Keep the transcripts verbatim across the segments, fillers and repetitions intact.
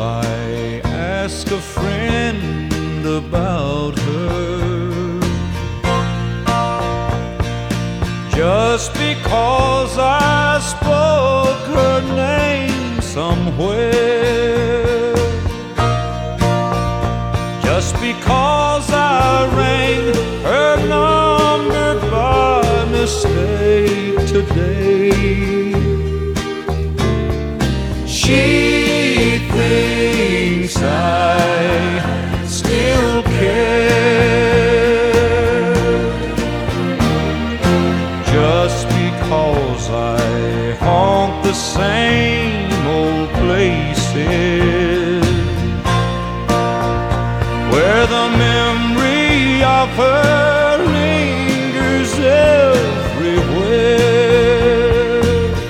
I ask a friend about her, just because I spoke her name somewhere, just because I rang her number by mistake today, she thinks I still care, just because I haunt the same old places where the memory of her lingers everywhere,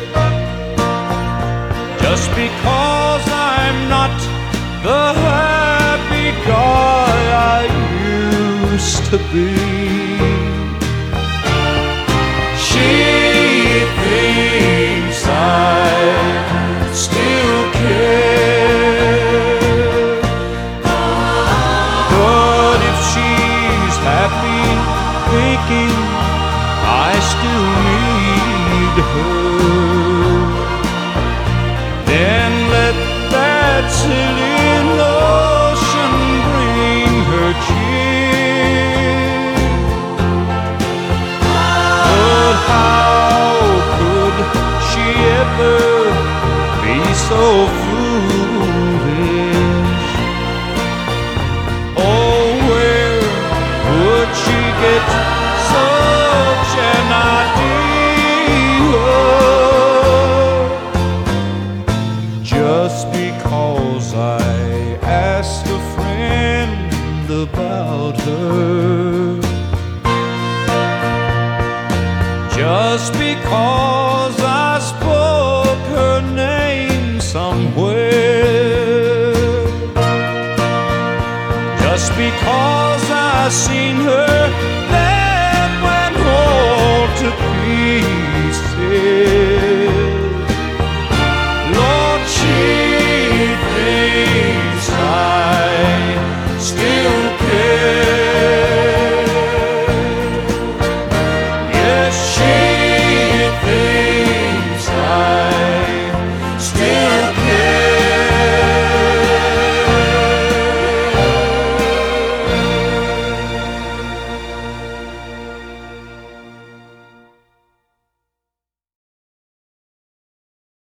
just because I'm not the happy guy I used to be. She thinks I still care, but if she's happy thinking I still need her, then let that silly notion bring her cheer. But how could she ever be so foolish? Oh, where would she get such an idea? Just because I asked a friend about her, just because I spoke her name somewhere, just because I seen her that went all to pieces,